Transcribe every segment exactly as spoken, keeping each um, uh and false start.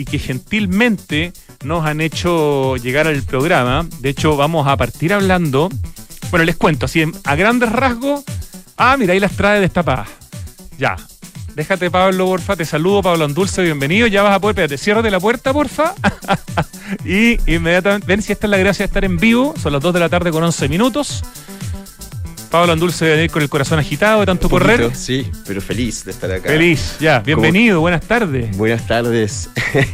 y que gentilmente nos han hecho llegar al programa. De hecho, vamos a partir hablando. Bueno, les cuento, así a grandes rasgos. Ah, mira, ahí las trae destapadas. Ya. Déjate, Pablo, porfa. Te saludo, Pablo Andulce, bienvenido. Ya vas a poder, espérate, ciérrate la puerta, porfa. Y inmediatamente, ven si esta es la gracia de estar en vivo. Son las dos de la tarde con once minutos. Pablo Andulce debe ir con el corazón agitado de tanto correr. Sí, pero feliz de estar acá. Feliz, ya. Bienvenido, ¿Cómo? Buenas tardes. Buenas tardes.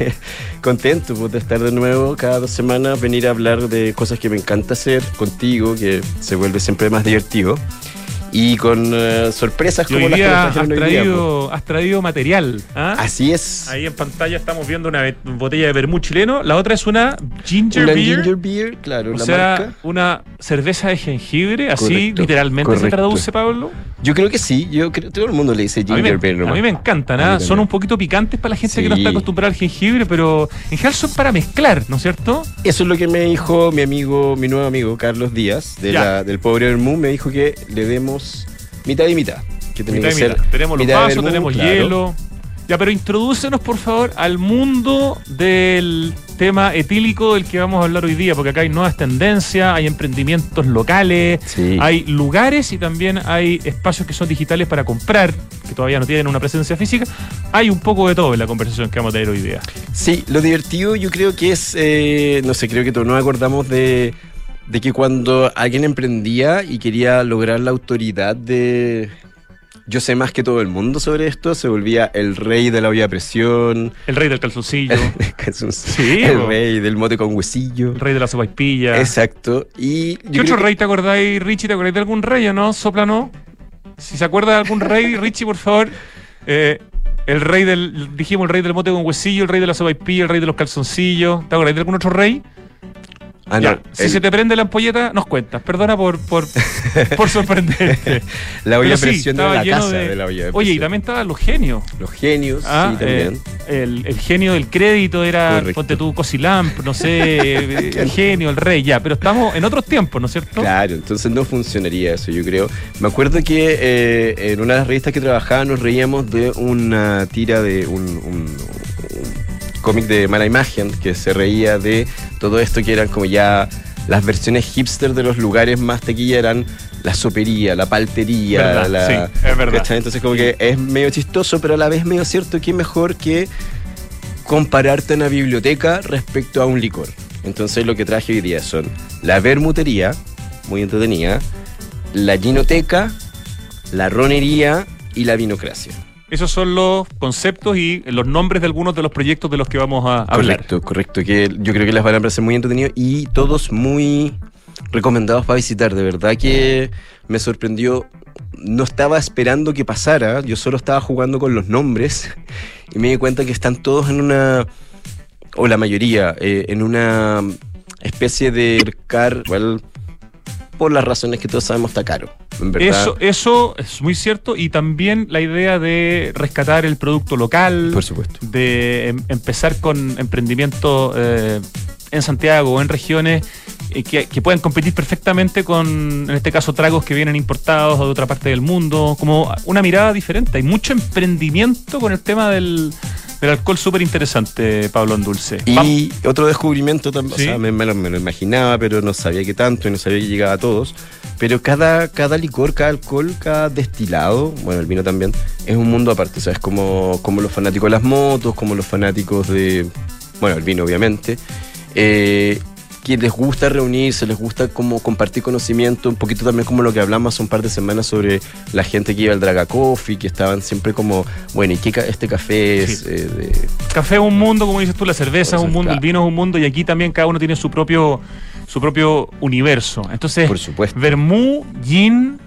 Contento pues, de estar de nuevo cada dos semanas, venir a hablar de cosas que me encanta hacer contigo, que se vuelve siempre más divertido. Y con uh, sorpresas como las que nos trajeron hoy día. Traído, has traído material. ¿Ah? Así es. Ahí en pantalla estamos viendo una botella de vermut chileno. La otra es una ginger una beer. ginger beer, claro. O la sea, marca. Una cerveza de jengibre. Así Correcto, literalmente correcto. se traduce, Pablo. Yo creo que sí. Yo creo todo el mundo le dice ginger a mí me, beer nomás. A mí me encantan. ¿eh? Son un poquito picantes para la gente sí. que no está acostumbrada al jengibre, pero en general son para mezclar, ¿no es cierto? Eso es lo que me dijo mi amigo, mi nuevo amigo Carlos Díaz, de la, del Pobre Vermú. Me dijo que le demos mitad y mitad. Que mitad que y ser mitad. Tenemos los vasos, vermú, tenemos claro. hielo. Ya, pero introdúcenos, por favor, al mundo del tema etílico del que vamos a hablar hoy día, porque acá hay nuevas tendencias, hay emprendimientos locales, sí. hay lugares y también hay espacios que son digitales para comprar, que todavía no tienen una presencia física. Hay un poco de todo en la conversación que vamos a tener hoy día. Sí, lo divertido yo creo que es, eh, no sé, creo que todos nos acordamos de... de que cuando alguien emprendía y quería lograr la autoridad de yo sé más que todo el mundo sobre esto, se volvía el rey de la olla a presión. El rey del calzoncillo. El, calzoncillo. Sí, el rey del mote con huesillo. El rey de la sopaipilla. Exacto. Y ¿Qué otro que... rey te acordáis, Richie? ¿Te acordáis de algún rey o no? Soplano. Si se acuerda de algún rey, Richie, por favor. Eh, el rey del, dijimos, el rey del mote con huesillo, el rey de la sopaipilla, el rey de los calzoncillos. ¿Te acordáis de algún otro rey? Ah, ya, no, si el... se te prende la ampolleta, nos cuentas. Perdona por, por, por sorprenderte. La olla de sí, presión de la casa de... de la olla de presión. Oye, y también estaban los genios. Los genios, ah, sí, también. Eh, el, el genio del crédito era, correcto. Ponte tú, Cosilamp, no sé, el genio, el rey, ya. Pero estamos en otros tiempos, ¿no es cierto? Claro, entonces no funcionaría eso, yo creo. Me acuerdo que eh, en una de las revistas que trabajaba nos reíamos de una tira de un... un, un cómic de Mala Imagen que se reía de todo esto que eran como ya las versiones hipster de los lugares más taquilla, eran la sopería, la paltería, verdad, la, sí, es verdad. ¿cachai? Entonces como que es medio chistoso, pero a la vez medio cierto que es mejor que compararte en una biblioteca respecto a un licor. Entonces lo que traje hoy día son la vermutería, muy entretenida, la ginoteca, la ronería y la vinocracia. Esos son los conceptos y los nombres de algunos de los proyectos de los que vamos a hablar. Correcto, correcto, que yo creo que les van a parecer muy entretenidos y todos muy recomendados para visitar. De verdad que me sorprendió, no estaba esperando que pasara, yo solo estaba jugando con los nombres y me di cuenta que están todos en una, o la mayoría, eh, en una especie de mercar, igual, por las razones que todos sabemos está caro. En verdad. Eso, eso es muy cierto, y también la idea de rescatar el producto local. Por supuesto. De em, empezar con emprendimientos eh, en Santiago o en regiones eh, que, que puedan competir perfectamente con, en este caso, tragos que vienen importados de otra parte del mundo, como una mirada diferente. Hay mucho emprendimiento con el tema del... El alcohol súper interesante, Pablo Andulce. Y Vamos. Otro descubrimiento también, ¿Sí? o sea, me, me, lo, me lo imaginaba, pero no sabía que tanto y no sabía que llegaba a todos. Pero cada, cada licor, cada alcohol, cada destilado, bueno, el vino también, es un mundo aparte. O sea, es como, como los fanáticos de las motos, como los fanáticos de, bueno, el vino obviamente. Eh, que les gusta reunirse, les gusta como compartir conocimiento, un poquito también como lo que hablamos hace un par de semanas sobre la gente que iba al Draga Coffee, que estaban siempre como, bueno, ¿y qué ca- este café es? Sí. Eh, de... Café es un mundo, como dices tú, la cerveza es un mundo, claro. El vino es un mundo, y aquí también cada uno tiene su propio, su propio universo. Entonces, Por supuesto. vermú, gin,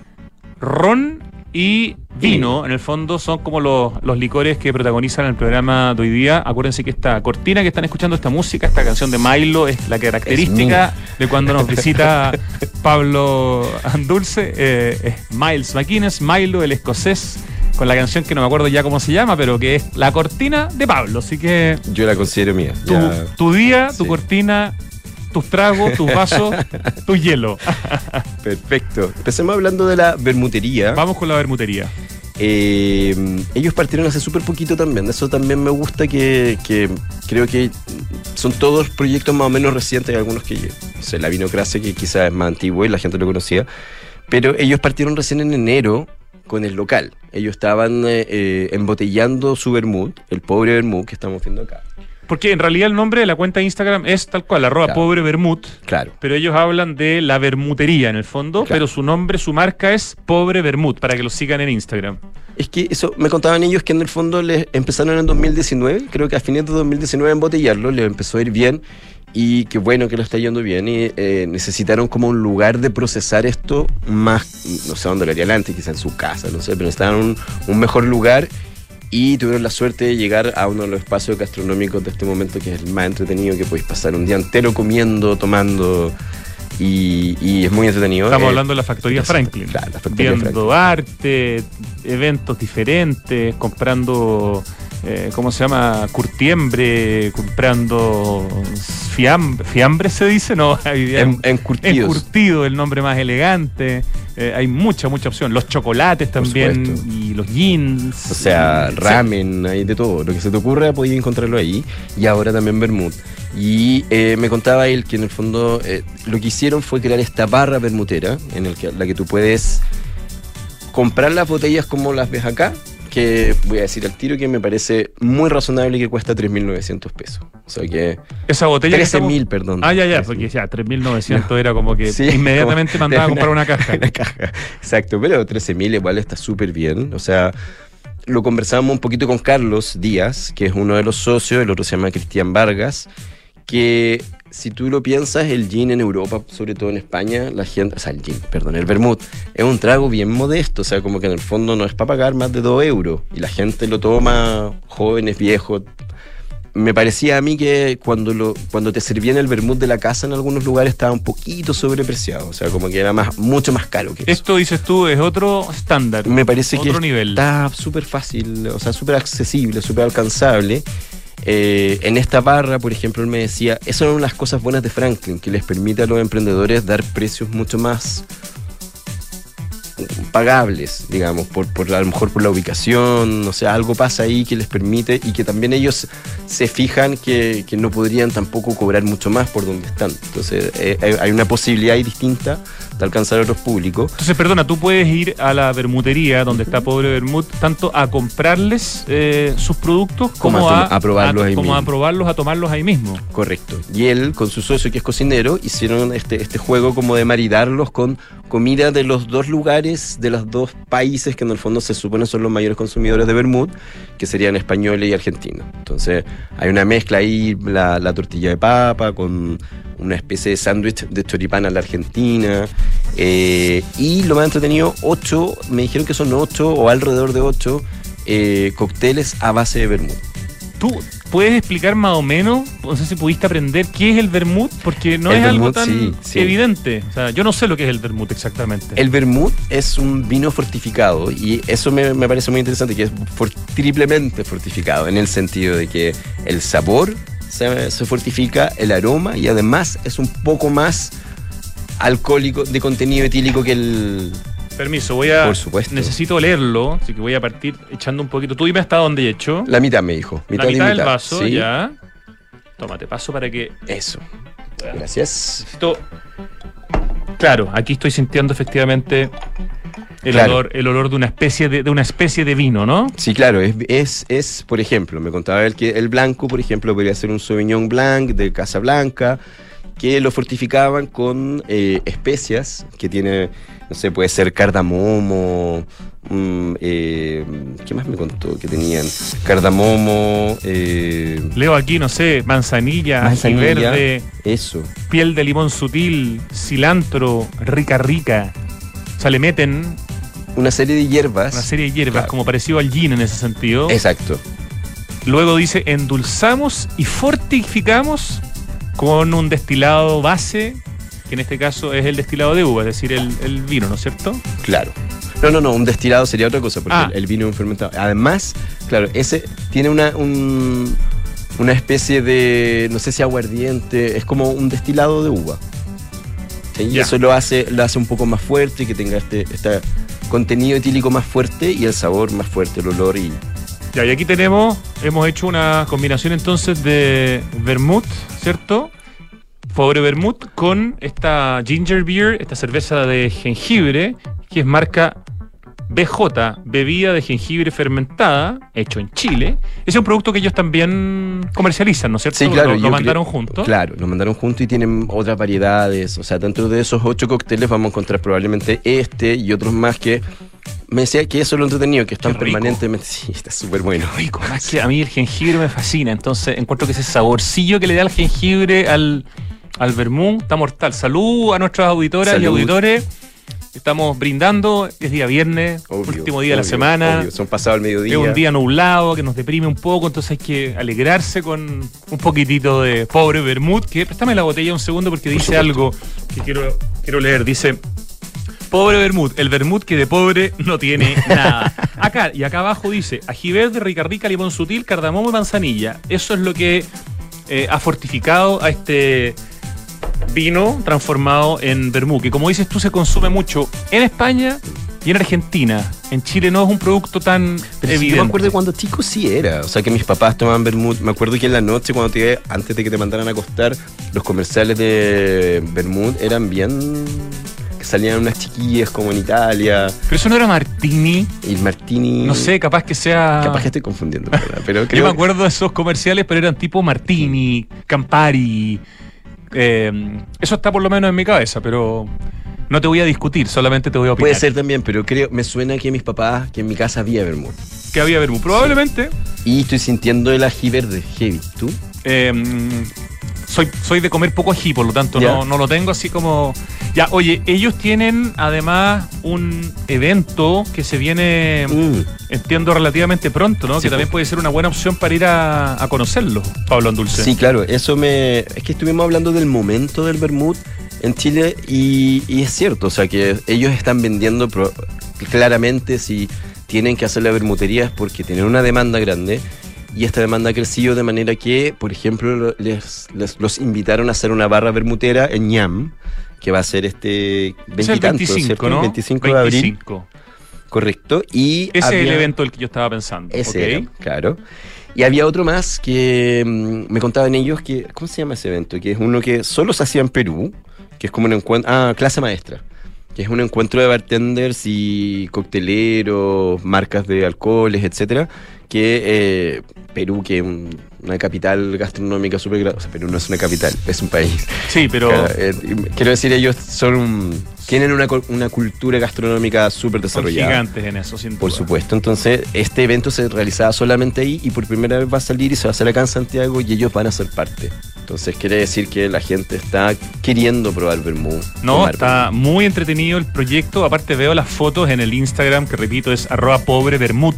ron y vino, en el fondo, son como los, los licores que protagonizan el programa de hoy día. Acuérdense que esta cortina que están escuchando, esta música, esta canción de Milo, es la característica es de cuando nos visita Pablo Andulce. Eh, es Miles McInnes, Milo, el escocés, con la canción que no me acuerdo ya cómo se llama, pero que es la cortina de Pablo. Así que yo la considero mía. Tu, ya... tu día, tu sí. cortina, tus tragos, tus vasos, tu hielo. Perfecto. Empecemos hablando de la vermutería. Vamos con la vermutería. Eh, ellos partieron hace súper poquito también. Eso también me gusta, que, que creo que son todos proyectos más o menos recientes. Hay algunos que, no sé, la Vinocracia, que quizás es más antiguo y la gente lo conocía. Pero ellos partieron recién en enero con el local. Ellos estaban eh, eh, embotellando su vermut, el pobre vermut que estamos viendo acá. Porque en realidad el nombre de la cuenta de Instagram es tal cual, arroba Claro. pobre vermut. Claro. Pero ellos hablan de la vermutería en el fondo, Claro. pero su nombre, su marca es Pobre Vermut, para que lo sigan en Instagram. Es que eso, me contaban ellos que en el fondo les empezaron en dos mil diecinueve, creo que a fines de dos mil diecinueve a embotellarlo, les empezó a ir bien, y qué bueno que lo está yendo bien, y eh, necesitaron como un lugar de procesar esto más, no sé dónde lo harían antes, quizás en su casa, no sé, pero necesitaban un, un mejor lugar, y tuvieron la suerte de llegar a uno de los espacios gastronómicos de este momento, que es el más entretenido, que podéis pasar un día entero comiendo, tomando, y, y es muy entretenido. Estamos Eh, hablando de la Factoría Franklin. Claro, la Factoría Viendo Franklin. arte, eventos diferentes, comprando, eh, ¿cómo se llama? Curtiembre, comprando fiambre, ¿fiambre se dice? No, hay- En, encurtidos. Encurtido, el nombre más elegante. Eh, hay mucha, mucha opción. Los chocolates también supuesto. y los jeans. O sea, y- ramen, hay de todo. Lo que se te ocurra podías encontrarlo ahí. Y ahora también vermut. Y eh, me contaba él que en el fondo eh, lo que hicieron fue crear esta barra vermutera en el que, la que tú puedes comprar las botellas como las ves acá, que voy a decir al tiro que me parece muy razonable y que cuesta tres mil novecientos pesos. O sea que... Esa botella. que trece estamos- mil, perdón. Ah, ya, ya, trece mil. porque ya tres mil novecientos era como que Sí, inmediatamente como- mandaba a comprar una caja. Una caja, exacto, pero trece mil igual está súper bien. O sea, lo conversábamos un poquito con Carlos Díaz, que es uno de los socios, el otro se llama Cristian Vargas, que si tú lo piensas, el gin en Europa, sobre todo en España, la gente, o sea, el gin, perdón, el vermut, es un trago bien modesto, o sea, como que en el fondo no es para pagar más de dos euros, y la gente lo toma, jóvenes, viejos. Me parecía a mí que cuando lo cuando te servían el vermut de la casa en algunos lugares estaba un poquito sobrepreciado, o sea, como que era más mucho más caro que eso. Esto, dices tú, es otro estándar. Me parece que otro nivel. está súper fácil, o sea, súper accesible, súper alcanzable. Eh, en esta barra, por ejemplo, él me decía, esas son las cosas buenas de Franklin, que les permite a los emprendedores dar precios mucho más pagables, digamos, por, por a lo mejor por la ubicación, o sea, algo pasa ahí que les permite, y que también ellos se fijan que, que no podrían tampoco cobrar mucho más por donde están. Entonces, eh, hay- hay una posibilidad ahí distinta de alcanzar a otros públicos. Entonces, perdona, tú puedes ir a la vermutería donde está Pobre Vermut, tanto a comprarles eh, sus productos como, Como a a, to- a probarlos ahí como a mismo. probarlos, a tomarlos ahí mismo. Correcto. Y él, con su socio que es cocinero, hicieron este, este juego como de maridarlos con comida de los dos lugares, de los dos países que en el fondo se supone son los mayores consumidores de vermut, que serían españoles y argentinos. Entonces hay una mezcla ahí, la, la tortilla de papa con una especie de sándwich de choripán a la argentina. eh, y lo más entretenido, ocho, me dijeron que son ocho o alrededor de ocho eh, cócteles a base de vermut. ¿Tú puedes explicar más o menos, no sé si pudiste aprender qué es el vermut? Porque no El es algo vermut, tan sí, sí. evidente. O sea, yo no sé lo que es el vermut exactamente. El vermut es un vino fortificado, y eso me, me parece muy interesante, que es for- triplemente fortificado, en el sentido de que el sabor se, se fortifica, el aroma, y además es un poco más alcohólico, de contenido etílico que el... Permiso, voy a... Por supuesto. Necesito leerlo, así que voy a partir echando un poquito. Tú dime hasta dónde he hecho. La mitad, me dijo. Mitad La y mitad del mitad. vaso, ¿sí? ya. Tómate paso para que... Eso. Gracias. Necesito... Claro, aquí estoy sintiendo efectivamente el, Claro. olor, el olor de una especie de, de una especie de vino, ¿no? Sí, claro, es, es, es, por ejemplo, me contaba él que el blanco, por ejemplo, podría ser un Sauvignon Blanc de Casa Blanca, que lo fortificaban con eh, especias que tiene, no sé, puede ser cardamomo, mm, eh, ¿qué más me contó que tenían? Cardamomo, eh, Leo aquí, no sé, manzanilla, ají manzanilla, verde, eso. piel de limón sutil, cilantro, rica rica. O sea, le meten Una serie de hierbas. una serie de hierbas, Claro. como parecido al gin en ese sentido. Exacto. Luego dice, endulzamos y fortificamos con un destilado base, que en este caso es el destilado de uva, es decir, el, el vino, ¿no es cierto? Claro. No, no, no, un destilado sería otra cosa, porque Ah. el, el vino es un fermentado. Además, claro, ese tiene una, un- una especie de, no sé si aguardiente, es como un destilado de uva. ¿Sí? Y Ya. eso lo hace, lo hace un poco más fuerte y que tenga este, esta, contenido etílico más fuerte y el sabor más fuerte, el olor y... Ya, y aquí tenemos, hemos hecho una combinación entonces de vermouth, ¿cierto? Pobre vermouth con esta ginger beer, esta cerveza de jengibre, que es marca B J, bebida de jengibre fermentada, hecho en Chile. Ese es un producto que ellos también comercializan, ¿no es cierto? Sí, claro. Lo, lo mandaron creo, juntos. Claro, lo mandaron juntos y tienen otras variedades. O sea, dentro de esos ocho cócteles vamos a encontrar probablemente este y otros más que... Me decía que eso es lo entretenido, que están permanentemente... Sí, está súper bueno. Qué rico, más que a mí el jengibre me fascina, entonces encuentro que ese saborcillo que le da el jengibre al, al vermouth está mortal. Salud a nuestras auditoras Salud. y auditores. Estamos brindando, es día viernes, obvio, último día obvio, de la semana. Obvio. Son pasados el mediodía. Es un día nublado que nos deprime un poco, entonces hay que alegrarse con un poquitito de pobre vermouth. Que préstame la botella un segundo porque Por dice supuesto. algo que quiero, quiero leer. Dice: pobre vermouth, el vermouth que de pobre no tiene nada. Acá, y acá abajo dice: ají verde, rica rica, limón sutil, cardamomo y manzanilla. Eso es lo que eh, ha fortificado a este vino transformado en vermouth, que como dices tú se consume mucho en España y en Argentina. En Chile no es un producto tan Pero evidente. Sí, yo me acuerdo de cuando chico sí era. O sea, que mis papás tomaban vermouth. Me acuerdo que en la noche, cuando te, antes de que te mandaran a acostar, los comerciales de vermouth eran bien... que salían unas chiquillas como en Italia. Pero eso no era Martini. Y el Martini... No sé, capaz que sea... Capaz que estoy confundiendo, ¿verdad? Pero creo... Yo me acuerdo de esos comerciales, pero eran tipo Martini, Campari... Eh, eso está por lo menos en mi cabeza, pero no te voy a discutir, solamente te voy a opinar. Puede ser también, pero creo, me suena que mis papás, que en mi casa había vermouth. Que había vermouth, probablemente. Sí. Y estoy sintiendo el ají verde, heavy. ¿Tú? Eh, soy, soy de comer poco ají, por lo tanto no, no lo tengo así como... Ya, oye, ellos tienen además un evento que se viene, mm. entiendo, relativamente pronto, ¿no? Sí, que también puede ser una buena opción para ir a, a conocerlo, Pablo Andulce. Sí, claro, eso me... Es que estuvimos hablando del momento del vermouth en Chile y, y es cierto, o sea que ellos están vendiendo pro, claramente si tienen que hacer la vermutería es porque tienen una demanda grande. Y esta demanda ha crecido de manera que, por ejemplo, les, les los invitaron a hacer una barra vermutera en Ñam, que va a ser este veinticinco, ¿no? veinticinco de abril. Correcto. Y ese había, es el evento del que yo estaba pensando. Ese okay. era, claro. Y había otro más que mmm, me contaban ellos que, ¿cómo se llama ese evento? Que es uno que solo se hacía en Perú, que es como un encuentro, ah, clase maestra, que es un encuentro de bartenders y cocteleros, marcas de alcoholes, etcétera, que eh, Perú, que es un, una capital gastronómica súper grande, o sea, Perú no es una capital, es un país. Sí, pero... Claro, eh, quiero decir, ellos son tienen una, una cultura gastronómica súper desarrollada. Son gigantes en eso, sin duda. Por supuesto, entonces este evento se realizaba solamente ahí y por primera vez va a salir y se va a hacer acá en Santiago y ellos van a ser parte. Entonces quiere decir que la gente está queriendo probar vermouth. No, está vermouth. Muy entretenido el proyecto. Aparte veo las fotos en el Instagram, que repito es arroba pobre vermouth.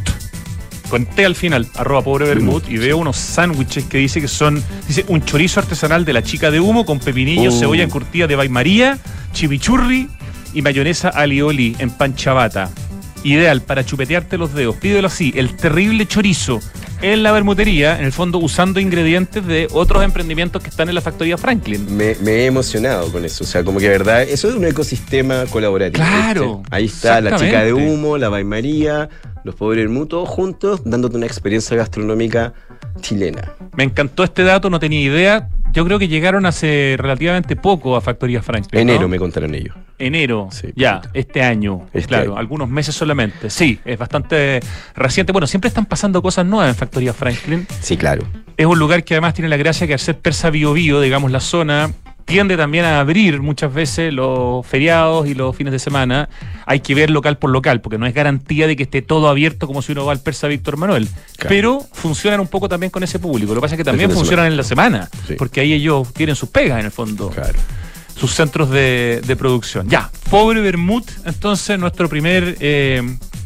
Con T al final, arroba pobre vermouth, y veo unos sándwiches que dice que son, dice, un chorizo artesanal de la chica de humo con pepinillo, uh. cebolla encurtida de Baimaría, chimichurri y mayonesa alioli en pan ciabatta. Ideal para chupetearte los dedos. Pídelo así, el terrible chorizo en la vermutería, en el fondo usando ingredientes de otros emprendimientos que están en la factoría Franklin. Me, me he emocionado con eso, o sea, como que de verdad, eso es un ecosistema colaborativo. Claro. ¿Viste? Ahí está la chica de humo, la Baimaría, los pobres vermouth, todos juntos, dándote una experiencia gastronómica chilena. Me encantó este dato, no tenía idea. Yo creo que llegaron hace relativamente poco a Factoría Franklin, Enero, ¿no? Me contaron ellos. Enero, sí, ya, este año. Este claro, año. Algunos meses solamente. Sí, es bastante reciente. Bueno, siempre están pasando cosas nuevas en Factoría Franklin. Sí, claro. Es un lugar que además tiene la gracia que al ser persa Bio Bio, digamos, la zona tiende también a abrir muchas veces los feriados y los fines de semana. Hay que ver local por local, porque no es garantía de que esté todo abierto como si uno va al persa Víctor Manuel. Claro. Pero funcionan un poco también con ese público. Lo que pasa es que también funcionan en la semana, sí. porque ahí ellos tienen sus pegas en el fondo. Claro. Sus centros de, de producción. Ya, pobre vermouth, entonces nuestro primer eh,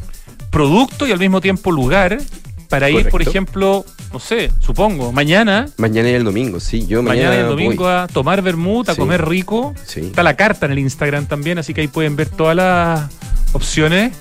producto y al mismo tiempo lugar para ir, correcto, por ejemplo, no sé, supongo, mañana. Mañana y el domingo, sí. Yo mañana, mañana y el domingo voy. a tomar vermouth, a sí. comer rico. Sí. Está la carta en el Instagram también, así que ahí pueden ver todas las opciones.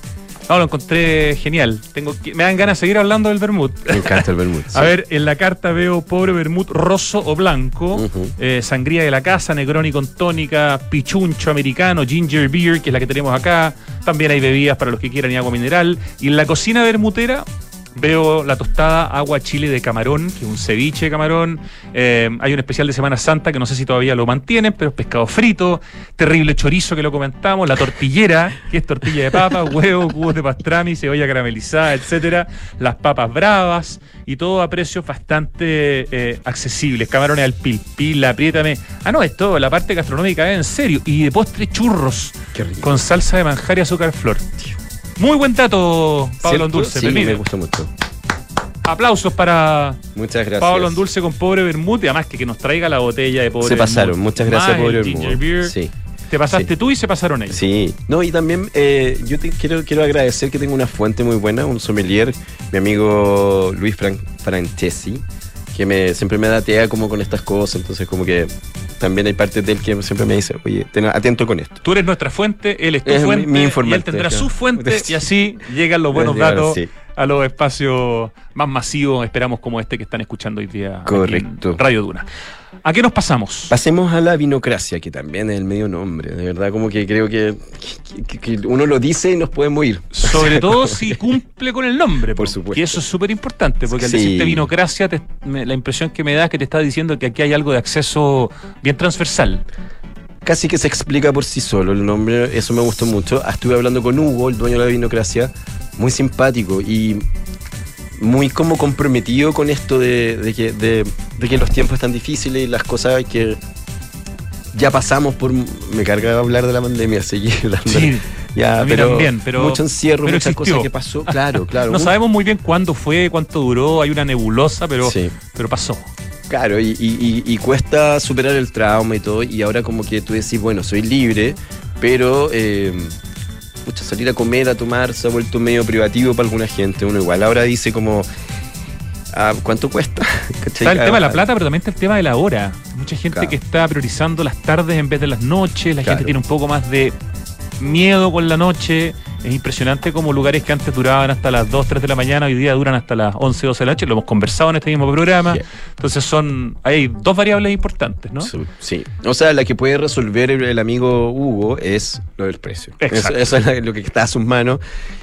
No, lo encontré genial. Tengo que, me dan ganas de seguir hablando del vermut. Me encanta el vermut. Sí. A ver, en la carta veo pobre vermut roso o blanco, Uh-huh. eh, sangría de la casa, Negroni con tónica, pichuncho americano, ginger beer, que es la que tenemos acá. También hay bebidas para los que quieran y agua mineral. Y en la cocina vermutera veo la tostada agua chile de camarón, que es un ceviche de camarón. Eh, hay un especial de Semana Santa que no sé si todavía lo mantienen, pero es pescado frito, terrible chorizo que lo comentamos, la tortillera, que es tortilla de papa, huevo, cubos de pastrami, cebolla caramelizada, etcétera, las papas bravas y todo a precios bastante eh, accesibles. Camarones al pil pil, apriétame. Ah, no, es todo, la parte gastronómica es en serio. Y de postre churros con salsa de manjar y azúcar flor. Muy buen dato, Pablo Endulce. Sí, me gustó mucho. Aplausos para Muchas gracias. Pablo Endulce con Pobre Vermut, y además que, que nos traiga la botella de Pobre Se pasaron, Vermut. muchas gracias, Más Pobre el ginger Vermut. beer. Sí. Te pasaste Sí. tú y se pasaron ellos. Sí, no, y también eh, yo te quiero, quiero agradecer que tengo una fuente muy buena, un sommelier, mi amigo Luis Fran- Francesi, que me, siempre me datea como con estas cosas, entonces como que también hay partes de él que siempre me dice, oye, ten atento con esto. Tú eres nuestra fuente, él es tu Es mi- fuente, mi y él informante, tendrá claro. su fuente, y así llegan los buenos Llegaron, datos sí. a los espacios más masivos, esperamos, como este que están escuchando hoy día aquí Correcto. en Radio Duna. ¿A qué nos pasamos? Pasemos a la vinocracia, que también es el medio nombre, de verdad como que creo que, que, que uno lo dice y nos podemos ir. Sobre todo si cumple con el nombre. Por po, supuesto. Que eso es súper importante, porque al Sí. decirte vinocracia, te- me- la impresión que me da es que te está diciendo que aquí hay algo de acceso bien transversal. Casi que se explica por sí solo el nombre, eso me gustó mucho. Estuve hablando con Hugo, el dueño de la vinocracia, muy simpático y muy como comprometido con esto de, de que, de, de que los tiempos están difíciles y las cosas que ya pasamos por... Me carga hablar de la pandemia, seguir hablando. Sí, ya, a mí pero, también, pero- mucho encierro, pero muchas existió. cosas que pasó. Claro, claro. No Un- sabemos muy bien cuándo fue, cuánto duró, hay una nebulosa, pero, Sí. pero pasó. Claro, y, y- y- y cuesta superar el trauma y todo, y ahora como que tú decís, bueno, soy libre, pero eh, pucha, salir a comer, a tomar, se ha vuelto medio privativo para alguna gente. Uno igual ahora dice como, ah, ¿cuánto cuesta? ¿Cachai? Está el tema de la Ah, plata, pero también está el tema de la hora. Mucha gente Claro. que está priorizando las tardes en vez de las noches, la Claro. gente tiene un poco más de miedo con la noche. Es impresionante como lugares que antes duraban hasta las dos, tres de la mañana, hoy día duran hasta las once, doce de la noche. Lo hemos conversado en este mismo programa. Yeah. Entonces son hay dos variables importantes, ¿no? Sí, sí. O sea, la que puede resolver el, el amigo Hugo es lo del precio. Eso, Exacto. eso es la- lo que está a sus manos.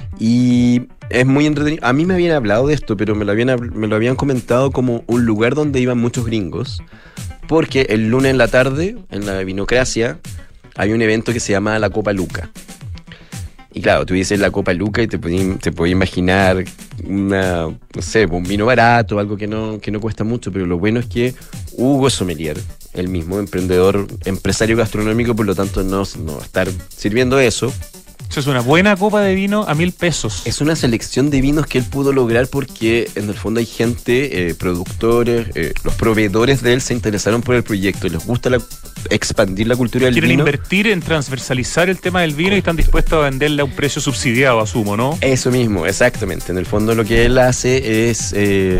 Y es muy entretenido. A mí me habían hablado de esto, pero me lo habían, hab- me lo habían comentado como un lugar donde iban muchos gringos. Porque el lunes en la tarde, en la vinocracia, hay un evento que se llama la Copa Luca. Y claro, tú dices la Copa Luca y te podías te podías imaginar una, no sé, un vino barato, algo que no, que no cuesta mucho, pero lo bueno es que Hugo es sommelier, el mismo emprendedor, empresario gastronómico, por lo tanto no, no va a estar sirviendo eso. Eso es una buena copa de vino a mil pesos. Es una selección de vinos que él pudo lograr porque en el fondo hay gente, eh, productores, eh, los proveedores de él se interesaron por el proyecto, les gusta la- expandir la cultura del Quieren vino. invertir en transversalizar el tema del vino y están dispuestos a venderle a un precio subsidiado, asumo, ¿no? Eso mismo, exactamente. En el fondo lo que él hace es eh,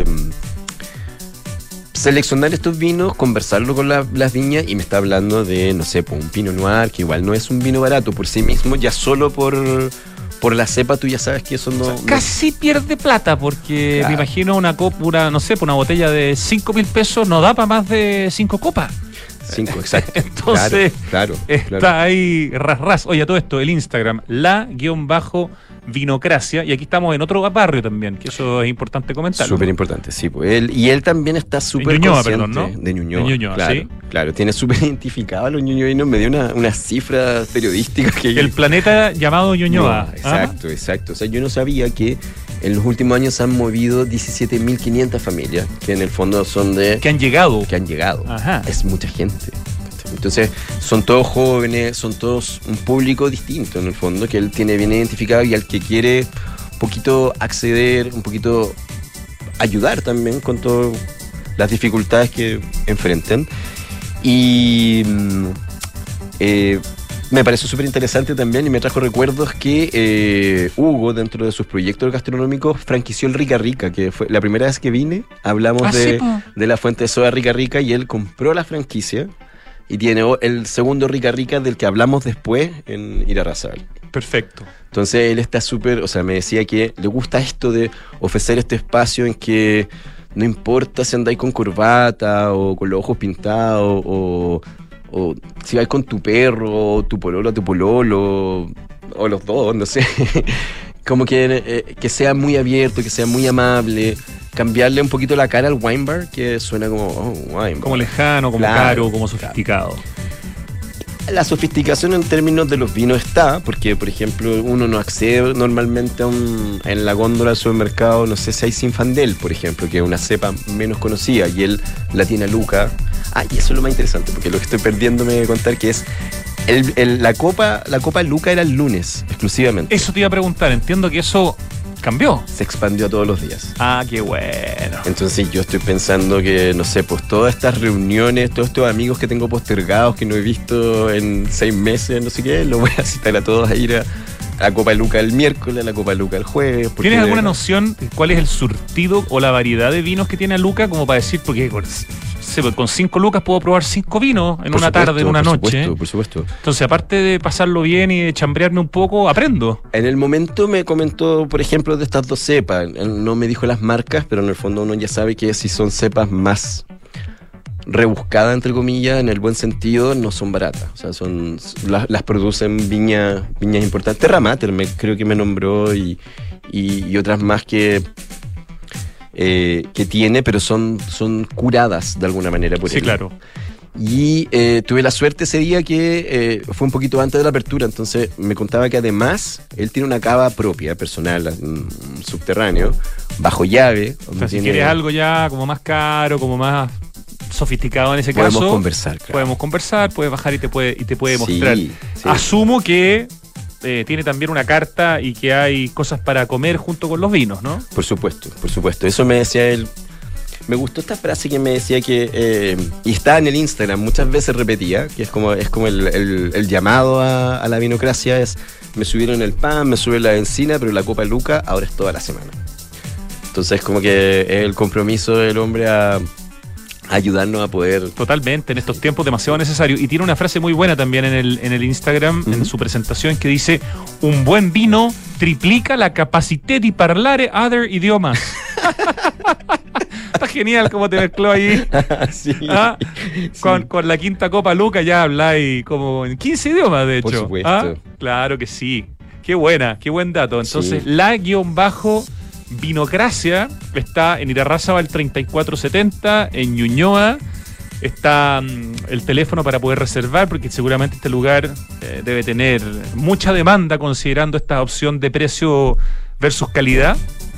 seleccionar estos vinos, conversarlo con la- las viñas y me está hablando de, no sé, pues, un Pinot Noir, que igual no es un vino barato por sí mismo, ya solo por, por la cepa tú ya sabes que eso no... no- Casi pierde plata porque Claro. me imagino una copa, una, no sé, una botella de cinco mil pesos no da para más de cinco copas. Cinco, exacto. Entonces, claro, claro, Está claro. ahí ras ras. Oye, a todo esto, el Instagram, la-vinocracia. Y aquí estamos en otro barrio también, que eso es importante comentar. Súper importante, sí. Pues él, y él también está súper Ñuñoa, consciente perdón, ¿no? de Ñuñoa. De Ñuñoa, claro, sí. claro, tiene súper identificado a los ñuñoinos. Me dio una, unas cifras periodísticas que... El planeta llamado Ñuñoa. No, exacto, exacto. O sea, yo no sabía que en los últimos años se han movido diecisiete mil quinientas familias, que en el fondo son de... Ah, que han llegado. que han llegado. Ajá. Es mucha gente. Entonces, son todos jóvenes, son todos un público distinto en el fondo, que él tiene bien identificado y al que quiere un poquito acceder, un poquito ayudar también con todas las dificultades que enfrenten. Y mm, eh, me pareció súper interesante también y me trajo recuerdos que eh, Hugo, dentro de sus proyectos gastronómicos, franquició el Rica Rica, que fue la primera vez que vine, hablamos Ah, de, sí, po. de la fuente de soda Rica Rica y él compró la franquicia y tiene o- el segundo Rica Rica del que hablamos después en Irarrázaval. Perfecto. Entonces él está súper, o sea, me decía que le gusta esto de ofrecer este espacio en que no importa si andáis con corbata o con los ojos pintados o, o si vais con tu perro o tu pololo a tu pololo o los dos, no sé. Como que, eh, que sea muy abierto, que sea muy amable, cambiarle un poquito la cara al wine bar, que suena como oh, wine bar. Como lejano, como Claro, caro, como sofisticado. La sofisticación en términos de los vinos está, porque por ejemplo uno no accede normalmente a un, en la góndola del supermercado, no sé si hay Zinfandel, por ejemplo, que es una cepa menos conocida, y él la tiene a Luca. Ah, y eso es lo más interesante, porque lo que estoy perdiéndome de contar que es el, el, la copa la copa Luca era el lunes exclusivamente. Eso te iba a preguntar, entiendo que eso cambió. Se expandió a todos los días. Ah, qué bueno. Entonces yo estoy pensando que, no sé, pues todas estas reuniones, todos estos amigos que tengo postergados, que no he visto en seis meses, no sé qué, los voy a citar a todos a ir a, a la Copa Luca el miércoles, a la Copa Luca el jueves. ¿Tienes alguna noción de cuál es el surtido o la variedad de vinos que tiene Luca? Como para decir, porque con cinco lucas puedo probar cinco vinos en por una supuesto, tarde, en una por noche. Supuesto, por supuesto. Entonces, aparte de pasarlo bien y de chambrearme un poco, aprendo. En el momento me comentó, por ejemplo, de estas dos cepas. Él no me dijo las marcas, pero en el fondo uno ya sabe que si son cepas más rebuscadas, entre comillas, en el buen sentido, no son baratas. O sea, son las, las producen viñas viñas importantes. Terra Mater me, creo que me nombró y, y, y otras más que... Eh, que tiene, pero son, son curadas de alguna manera por Sí, él. claro. Y eh, tuve la suerte ese día que eh, fue un poquito antes de la apertura, entonces me contaba que además él tiene una cava propia, personal, un subterráneo, bajo llave. O sea, si tiene, quieres algo ya como más caro, como más sofisticado en ese podemos caso, conversar, claro. podemos conversar, puedes bajar y te puede, y te puede Sí, mostrar. sí. Asumo que eh, tiene también una carta y que hay cosas para comer junto con los vinos, ¿no? Por supuesto, por supuesto. Eso me decía él. Me gustó esta frase que me decía que, eh, y está en el Instagram, muchas veces repetía, que es como, es como el, el, el llamado a, a la vinocracia, es me subieron el pan, me sube la encina, pero la Copa Luca ahora es toda la semana. Entonces como que es el compromiso del hombre a ayudarnos a poder... Totalmente, en estos tiempos demasiado necesario. Y tiene una frase muy buena también en el, en el Instagram, uh-huh. en su presentación, que dice: un buen vino triplica la capacidad de parlare other idiomas. Está genial cómo te mezcló ahí. sí, ¿Ah? sí. Con, con la quinta Copa Luca ya habláis como en quince idiomas, de hecho. Por supuesto. ¿Ah? Claro que sí. Qué buena, qué buen dato. Entonces, sí. la guión bajo Vinocracia está en Irarrázaval treinta y cuatro setenta, en Ñuñoa. Está um, el teléfono para poder reservar, porque seguramente este lugar eh, debe tener mucha demanda considerando esta opción de precio versus calidad.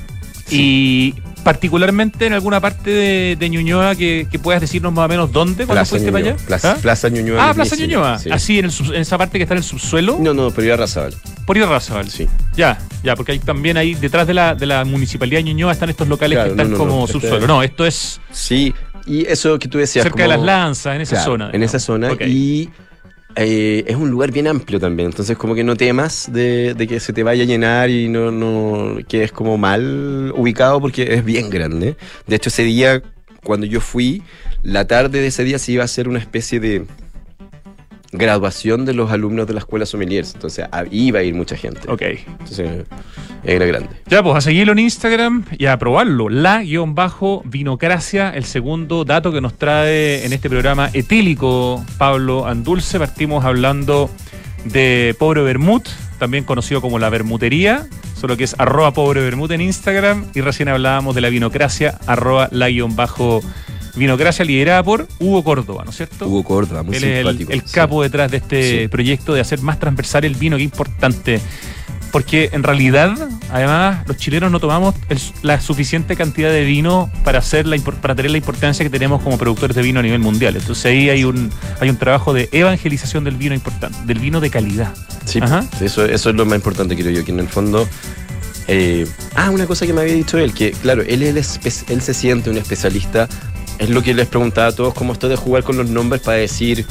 Sí. Y particularmente en alguna parte de, de Ñuñoa que, que puedas decirnos más o menos dónde cuando Plaza fuiste Ñuñoa. para allá. Plaza, ¿Ah? Plaza Ñuñoa. Ah, Plaza Ñuñoa. Sí. Así, en, el, sub, en esa parte que está en el subsuelo. No, no, pero Irarrázaval. Por Irarrázaval. Sí. Ya, ya, porque hay también ahí detrás de la, de la municipalidad de Ñuñoa están estos locales claro, que están no, no, como no, subsuelo. este... No, esto es... Sí, y eso que tú decías. Cerca como... de las Lanzas, en esa claro, zona. En ¿no? esa zona. Okay. Y eh, es un lugar bien amplio también. Entonces, como que no temas de, de que se te vaya a llenar y no, no que es como mal ubicado porque es bien grande. De hecho, ese día, cuando yo fui, la tarde de ese día se iba a hacer una especie de graduación de los alumnos de la escuela sommeliers. Entonces, iba a ir mucha gente. Ok. Entonces, era grande. Ya, pues a seguirlo en Instagram y a probarlo. La-Vinocracia, el segundo dato que nos trae en este programa etílico Pablo Andulce. Partimos hablando de Pobre Vermut, también conocido como La Vermutería, solo que es arroba Pobre Vermut en Instagram. Y recién hablábamos de la Vinocracia, arroba la-Vinocracia, liderada por Hugo Córdoba, ¿no es cierto? Hugo Córdoba, muy Él simpático. es el, el capo sí. detrás de este sí. proyecto de hacer más transversal el vino, que importante. Porque en realidad, además, los chilenos no tomamos el, la suficiente cantidad de vino para hacer la, para tener la importancia que tenemos como productores de vino a nivel mundial. Entonces ahí hay un hay un trabajo de evangelización del vino importante, del vino de calidad. Sí, Ajá. Eso, eso es lo más importante, creo yo, que en el fondo... Eh, ah, una cosa que me había dicho él, que claro, él, él, es, él se siente un especialista. Es lo que les preguntaba a todos, cómo esto de jugar con los nombres para decir...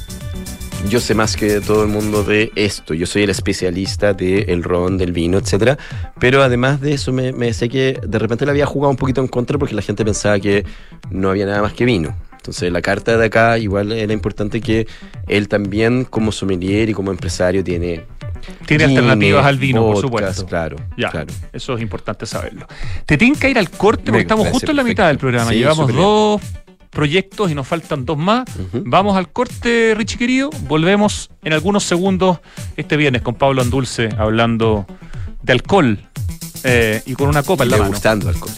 Yo sé más que todo el mundo de esto, yo soy el especialista del ron, del vino, etcétera. Pero además de eso me, me decía que de repente le había jugado un poquito en contra porque la gente pensaba que no había nada más que vino. Entonces la carta de acá igual era importante que él también como sommelier y como empresario tiene Tiene Gines, alternativas al vino, por vodkas, supuesto. Claro, Ya, claro. eso es importante saberlo. Te tinca ir al corte porque Me estamos parece justo en la perfecto. mitad del programa. Sí, Llevamos súper bien. dos proyectos y nos faltan dos más. Ujú. Vamos al corte, Richie querido. Volvemos en algunos segundos este viernes con Pablo Andulce hablando de alcohol eh, y con una copa en la mano. Degustando alcohol.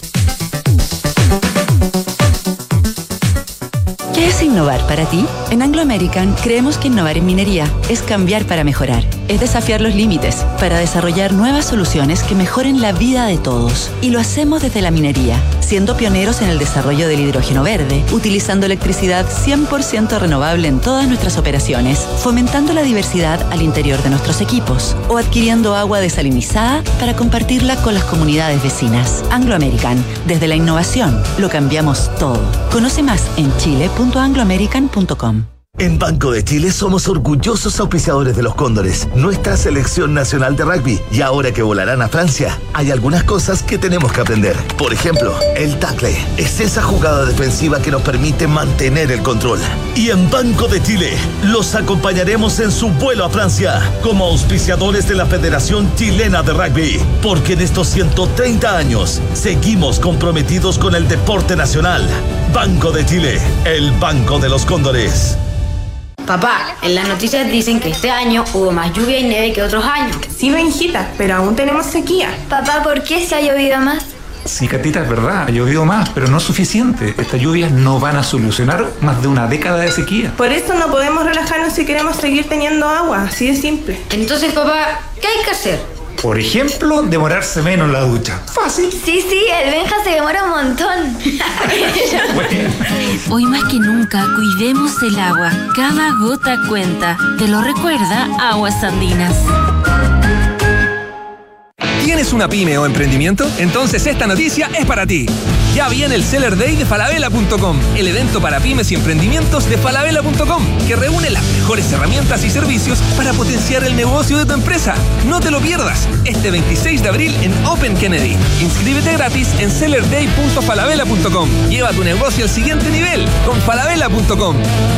¿Qué es innovar para ti? En Anglo American creemos que innovar en minería es cambiar para mejorar, es desafiar los límites para desarrollar nuevas soluciones que mejoren la vida de todos. Y lo hacemos desde la minería, siendo pioneros en el desarrollo del hidrógeno verde, utilizando electricidad cien por ciento renovable en todas nuestras operaciones, fomentando la diversidad al interior de nuestros equipos o adquiriendo agua desalinizada para compartirla con las comunidades vecinas. Anglo American, desde la innovación, lo cambiamos todo. Conoce más en chile punto anglo american punto com. En Banco de Chile somos orgullosos auspiciadores de los Cóndores, nuestra selección nacional de rugby. Y ahora que volarán a Francia, hay algunas cosas que tenemos que aprender. Por ejemplo, el tackle es esa jugada defensiva que nos permite mantener el control. Y en Banco de Chile los acompañaremos en su vuelo a Francia como auspiciadores de la Federación Chilena de Rugby. Porque en estos ciento treinta años seguimos comprometidos con el deporte nacional. Banco de Chile, el Banco de los Cóndores. Papá, en las noticias dicen que este año hubo más lluvia y nieve que otros años. Sí, Benjita, pero aún tenemos sequía. Papá, ¿por qué se ha llovido más? Sí, Catita, es verdad, ha llovido más, pero no es suficiente. Estas lluvias no van a solucionar más de una década de sequía. Por eso no podemos relajarnos si queremos seguir teniendo agua, así de simple. Entonces, papá, ¿qué hay que hacer? Por ejemplo, demorarse menos en la ducha. Fácil. Sí, sí, el Benja se demora un montón. Bueno. Hoy más que nunca, cuidemos el agua. Cada gota cuenta. Te lo recuerda Aguas Andinas. ¿Tienes una pyme o emprendimiento? Entonces esta noticia es para ti. Ya viene el Seller Day de falabella punto com, el evento para pymes y emprendimientos de falabella punto com, que reúne las mejores herramientas y servicios para potenciar el negocio de tu empresa. No te lo pierdas, este veintiséis de abril en Open Kennedy. Inscríbete gratis en seller day punto falabella punto com. Lleva tu negocio al siguiente nivel con falabella punto com.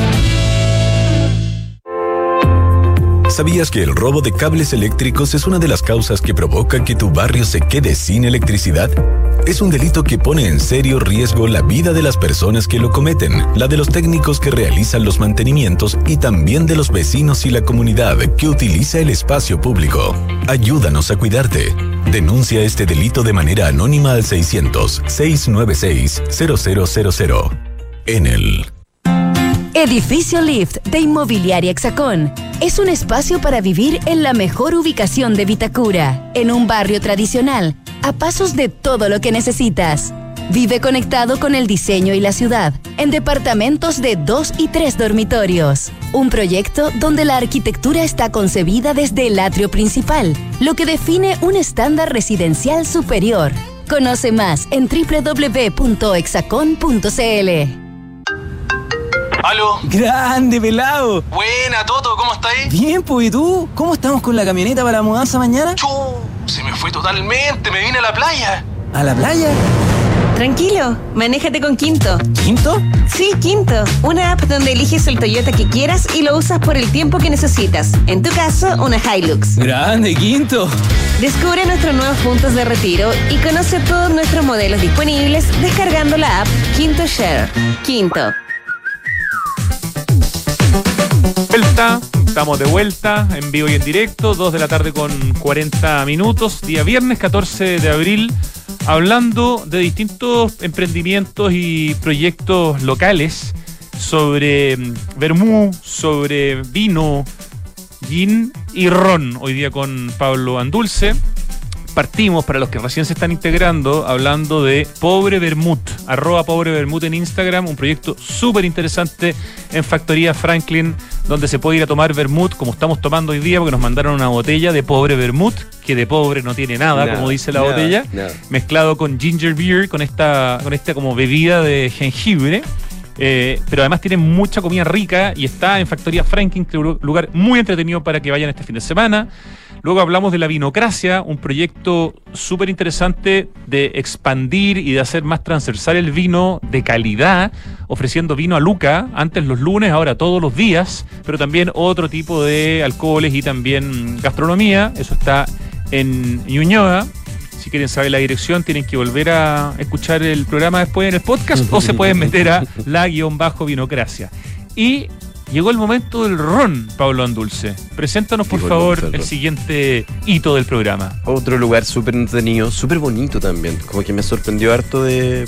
¿Sabías que el robo de cables eléctricos es una de las causas que provoca que tu barrio se quede sin electricidad? Es un delito que pone en serio riesgo la vida de las personas que lo cometen, la de los técnicos que realizan los mantenimientos y también de los vecinos y la comunidad que utiliza el espacio público. Ayúdanos a cuidarte. Denuncia este delito de manera anónima al seiscientos, seiscientos noventa y seis, cero cero cero cero. Enel. Edificio Lift de Inmobiliaria Hexacón. Es un espacio para vivir en la mejor ubicación de Vitacura, en un barrio tradicional, a pasos de todo lo que necesitas. Vive conectado con el diseño y la ciudad, en departamentos de dos y tres dormitorios. Un proyecto donde la arquitectura está concebida desde el atrio principal, lo que define un estándar residencial superior. Conoce más en doble u doble u doble u punto hexacón punto c l. ¿Aló? ¡Grande, pelado! Buena, Toto, ¿cómo estáis? Bien, pues, ¿y tú? ¿Cómo estamos con la camioneta para la mudanza mañana? ¡Chu! Se me fue totalmente, me vine a la playa. ¿A la playa? Tranquilo, manéjate con Quinto. ¿Quinto? Sí, Quinto. Una app donde eliges el Toyota que quieras y lo usas por el tiempo que necesitas. En tu caso, una Hilux. ¡Grande, Quinto! Descubre nuestros nuevos puntos de retiro y conoce todos nuestros modelos disponibles descargando la app Quinto Share. Quinto. Vuelta, estamos de vuelta en vivo y en directo, dos de la tarde con cuarenta minutos, día viernes catorce de abril, hablando de distintos emprendimientos y proyectos locales sobre vermú, sobre vino, gin y ron. Hoy día con Pablo Andulce. Partimos, para los que recién se están integrando, hablando de Pobre Vermut, arroba Pobre Vermut en Instagram, un proyecto súper interesante en Factoría Franklin, donde se puede ir a tomar vermut, como estamos tomando hoy día, porque nos mandaron una botella de Pobre Vermut, que de pobre no tiene nada, nada como dice la nada, botella, nada. Mezclado con ginger beer, con esta, con esta como bebida de jengibre. Eh, pero además tiene mucha comida rica y está en Factoría Franklin, que es un lugar muy entretenido para que vayan este fin de semana. Luego hablamos de la vinocracia, un proyecto súper interesante de expandir y de hacer más transversal el vino de calidad, ofreciendo vino a Luca, antes los lunes, ahora todos los días, pero también otro tipo de alcoholes y también gastronomía. Eso está en Ñuñoa. Si quieren saber la dirección, tienen que volver a escuchar el programa después en el podcast o se pueden meter a la guión bajo vinocracia. Y llegó el momento del ron, Pablo Andulce. Preséntanos, por favor, el siguiente hito del programa. Otro lugar súper entretenido, súper bonito también. Como que me sorprendió harto de...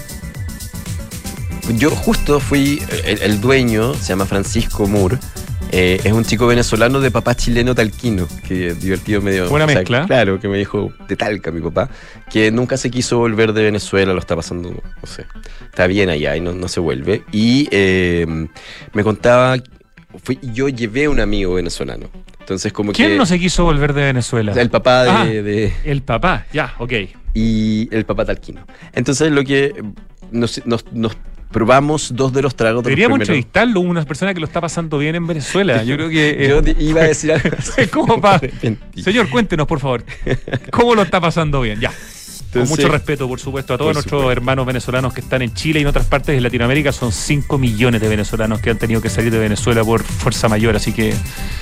Yo justo fui... El, el dueño, se llama Francisco Moore. Eh, es un chico venezolano de papá chileno talquino, que divertido medio... Buena mezcla. O sea, claro, que me dijo de Talca mi papá, que nunca se quiso volver de Venezuela, lo está pasando, no sé, está bien allá y no, no se vuelve. Y eh, me contaba, fui, yo llevé a un amigo venezolano. Entonces como ¿Quién que, no se quiso volver de Venezuela? El papá de, ah, de... El papá, ya, ok. Y el papá talquino. Entonces lo que nos... nos, nos probamos dos de los tragos de Deberíamos los primeros. entrevistarlo, una persona que lo está pasando bien en Venezuela. Yo creo que... Eh, Yo iba a decir algo así. ¿Cómo pa? Señor, cuéntenos, por favor. ¿Cómo lo está pasando bien? Ya. Entonces, con mucho respeto, por supuesto, a todos nuestros supuesto. hermanos venezolanos que están en Chile y en otras partes de Latinoamérica. Son cinco millones de venezolanos que han tenido que salir de Venezuela por fuerza mayor, así que...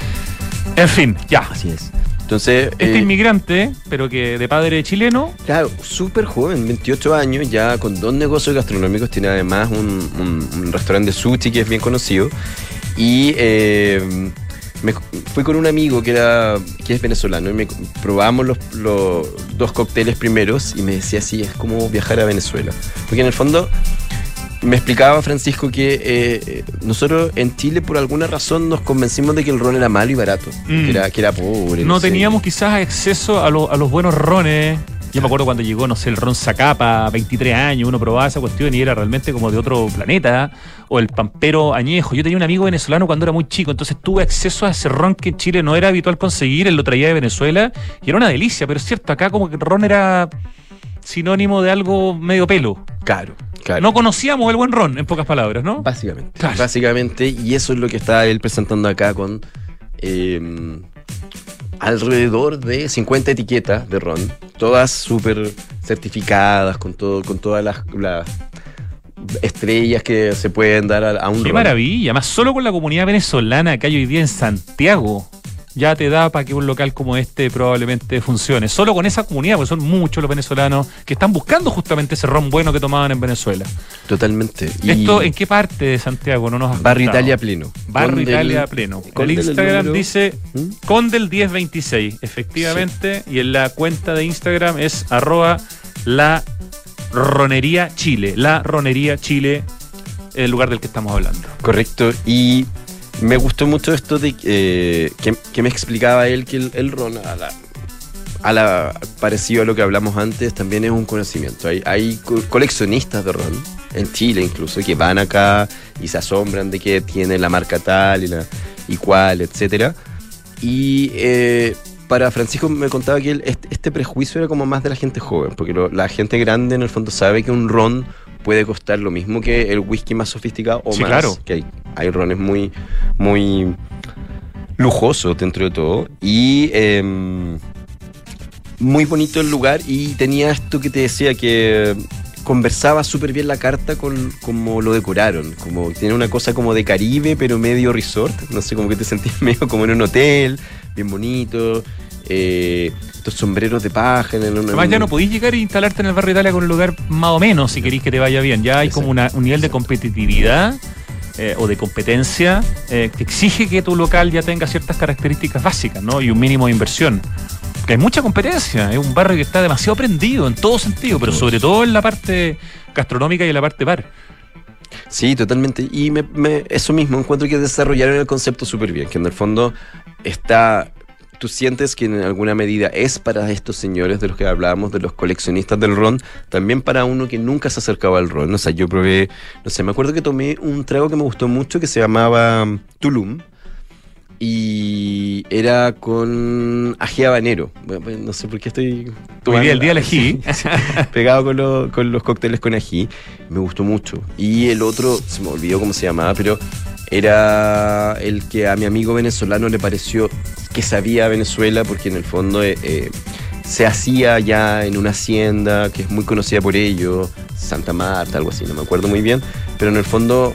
En fin, ya. Así es. Entonces, este eh, inmigrante, pero que de padre chileno. Claro, súper joven, veintiocho años, ya con dos negocios gastronómicos, tiene además un, un, un restaurante de sushi que es bien conocido. Y eh, me fui con un amigo que era que es venezolano y me probamos los, los dos cócteles primeros y me decía así, es como viajar a Venezuela. Porque en el fondo... Me explicaba Francisco que eh, nosotros en Chile por alguna razón nos convencimos de que el ron era malo y barato, mm. que, era, que era pobre. No, no teníamos sé. quizás acceso a, lo, a los buenos rones. Yo me acuerdo cuando llegó, no sé, el ron Zacapa, veintitrés años, uno probaba esa cuestión y era realmente como de otro planeta. O el Pampero Añejo. Yo tenía un amigo venezolano cuando era muy chico, entonces tuve acceso a ese ron que en Chile no era habitual conseguir, él lo traía de Venezuela y era una delicia, pero es cierto, acá como que el ron era sinónimo de algo medio pelo. Claro. Claro. No conocíamos el buen ron, en pocas palabras, ¿no? Básicamente. Claro. Básicamente, y eso es lo que está él presentando acá con eh, alrededor de cincuenta etiquetas de ron, todas súper certificadas, con todo, con todas las, las estrellas que se pueden dar a, a un ron. Qué maravilla, más solo con la comunidad venezolana que hay hoy día en Santiago. Ya te da para que un local como este probablemente funcione. Solo con esa comunidad, porque son muchos los venezolanos que están buscando justamente ese ron bueno que tomaban en Venezuela. Totalmente. ¿Esto y en qué parte de Santiago no nos has Barrio contado? Italia Pleno. Barrio Condel, Italia Pleno. El Instagram el dice ¿Mm? Condel diez veintiséis, efectivamente, sí. Y en la cuenta de Instagram es arroba la ronería Chile. La ronería Chile, el lugar del que estamos hablando. Correcto. Y me gustó mucho esto de eh, que, que me explicaba él que el, el ron, a la, a la, parecido a lo que hablamos antes, también es un conocimiento. Hay, hay coleccionistas de ron, en Chile incluso, que van acá y se asombran de que tiene la marca tal y, la, y cual, etcétera. Y eh, para Francisco me contaba que él, este, este prejuicio era como más de la gente joven, porque lo, la gente grande en el fondo sabe que un ron puede costar lo mismo que el whisky más sofisticado o sí, más. Claro. Que hay, hay rones muy, muy lujosos dentro de todo. Y eh, muy bonito el lugar. Y tenía esto que te decía que conversaba súper bien la carta con como lo decoraron. Como tiene una cosa como de Caribe, pero medio resort. No sé, como que te sentís medio como en un hotel, bien bonito. Eh, estos sombreros de paja. En, en, Además, ya no podís llegar e instalarte en el barrio Italia con un lugar más o menos si queréis que te vaya bien. Ya hay Exacto. como una, un nivel de competitividad eh, o de competencia eh, que exige que tu local ya tenga ciertas características básicas, ¿no? Y un mínimo de inversión. Que hay mucha competencia, es un barrio que está demasiado prendido en todo sentido, pero sobre todo en la parte gastronómica y en la parte bar. Sí, totalmente. Y me, me, eso mismo, encuentro que desarrollaron el concepto súper bien, que en el fondo está... Tú sientes que en alguna medida es para estos señores de los que hablábamos, de los coleccionistas del ron, también para uno que nunca se acercaba al ron. O sea, yo probé, no sé, me acuerdo que tomé un trago que me gustó mucho que se llamaba Tulum y era con ají habanero. No sé por qué estoy... Hoy día el día del ají. Pegado con, lo, con los cócteles con ají. Me gustó mucho. Y el otro, se me olvidó cómo se llamaba, pero... era el que a mi amigo venezolano le pareció que sabía Venezuela, porque en el fondo eh, eh, se hacía ya en una hacienda que es muy conocida por ello, Santa Marta, algo así, no me acuerdo muy bien, pero en el fondo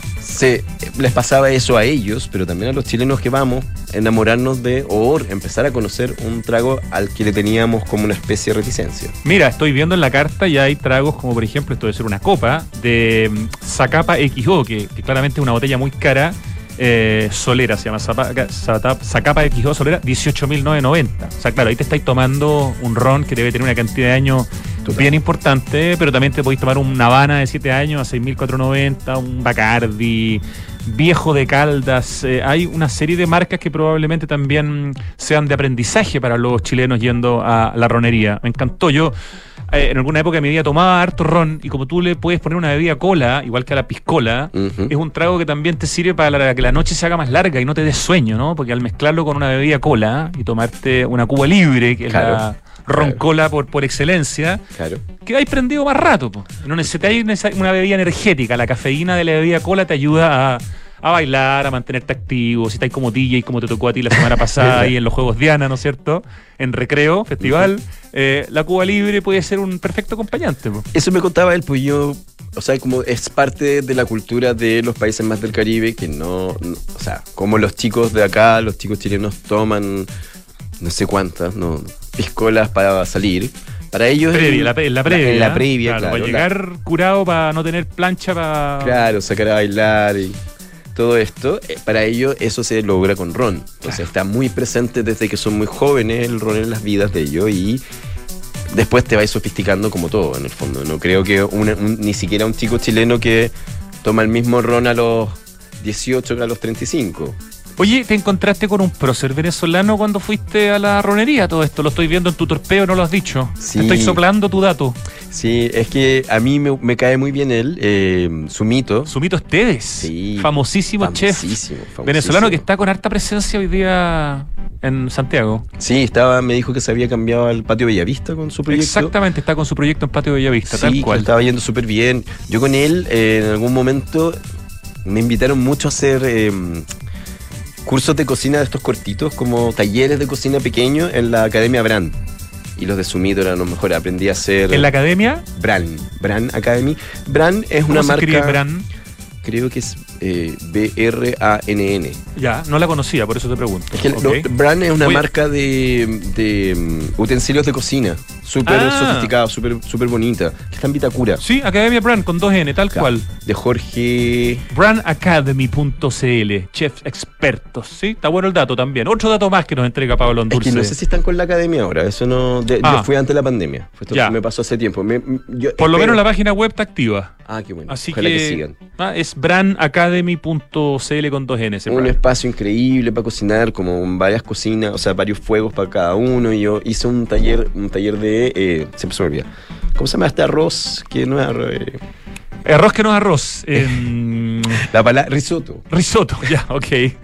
se, les pasaba eso a ellos, pero también a los chilenos que vamos, enamorarnos de, o empezar a conocer un trago al que le teníamos como una especie de reticencia. Mira, estoy viendo en la carta y hay tragos como por ejemplo, esto debe ser una copa de Zacapa equis o, que, que claramente es una botella muy cara, eh, Solera, se llama Zapata, Zapata, Zacapa equis o Solera, dieciocho mil novecientos noventa. O sea, claro, ahí te estáis tomando un ron que debe tener una cantidad de años Total. bien importante, pero también te podéis tomar un Habana de siete años a seis mil cuatrocientos noventa, un Bacardi, Viejo de Caldas. Eh, hay una serie de marcas que probablemente también sean de aprendizaje para los chilenos yendo a la ronería. Me encantó. Yo eh, en alguna época de mi vida tomaba harto ron, y como tú le puedes poner una bebida cola, igual que a la piscola, uh-huh. es un trago que también te sirve para la, que la noche se haga más larga y no te des sueño, ¿no? Porque al mezclarlo con una bebida cola y tomarte una Cuba Libre, que claro. es la roncola claro. por, por excelencia, claro. quedáis prendido más rato, po. No necesitáis una bebida energética. La cafeína de la bebida cola te ayuda a, a bailar, a mantenerte activo. Si estáis como D J, como te tocó a ti la semana pasada ahí en los Juegos Diana, ¿no es cierto? En recreo, festival, uh-huh. eh, la Cuba Libre puede ser un perfecto acompañante, po. Eso me contaba él, pues yo, o sea, como es parte de la cultura de los países más del Caribe, que no, no o sea, como los chicos de acá, los chicos chilenos toman no sé cuántas, no, piscolas para salir. Para ellos previa, en, la, en la previa, en la previa, claro, claro, para llegar la, curado, para no tener plancha, para claro, sacar a bailar y todo esto. Eh, para ellos eso se logra con ron. Entonces claro. está muy presente desde que son muy jóvenes el ron en las vidas de ellos, y después te vais sofisticando como todo en el fondo. No creo que una, un, ni siquiera un chico chileno que toma el mismo ron a los dieciocho que a los treinta y cinco. Oye, ¿te encontraste con un prócer venezolano cuando fuiste a la ronería? Todo esto lo estoy viendo en tu torpeo, no lo has dicho. Sí. Te estoy soplando tu dato. Sí, es que a mí me, me cae muy bien él, eh, Sumito. Sumito Esteves, sí, famosísimo, famosísimo chef famosísimo. venezolano que está con harta presencia hoy día en Santiago. Sí, estaba, me dijo que se había cambiado al Patio Bellavista con su proyecto. Exactamente, está con su proyecto en Patio Bellavista, sí, tal cual. Que estaba yendo súper bien. Yo con él, eh, en algún momento, me invitaron mucho a hacer Eh, cursos de cocina de estos cortitos, como talleres de cocina pequeños en la Academia Brand. Y los de Sumito eran los mejores. Aprendí a hacer... ¿En la Academia? Brand. Brand Academy. Brand es una marca... ¿Cómo se escribe Brand? Creo que es eh, B R A N N. Ya, no la conocía, por eso te pregunto. Es que okay. lo, Brand es una Voy... marca de, de um, utensilios de cocina. Súper ah. sofisticada, súper super bonita. Que está en Vitacura. Sí, Academia Brand con dos N, tal claro. cual. De Jorge... brand academy punto c l. Chefs expertos, ¿sí? Está bueno el dato también. Otro dato más que nos entrega Pablo Ondurce. Es que no sé si están con la academia ahora. Eso no... De, ah. Yo fui antes de la pandemia. Esto ya. me pasó hace tiempo. Me, yo por espero. lo menos la página web está activa. Ah, qué bueno. Así Ojalá que, que sigan. Ah, es brand academy punto c l con dos N. Un brand. Espacio increíble para cocinar, como varias cocinas, o sea, varios fuegos para cada uno. Y yo hice un taller, un taller de... Eh, siempre se me olvida. ¿Cómo se llama este arroz? Que no es arroz. Eh? Arroz que no es arroz. Eh, la palabra risotto. Risotto, ya, ok.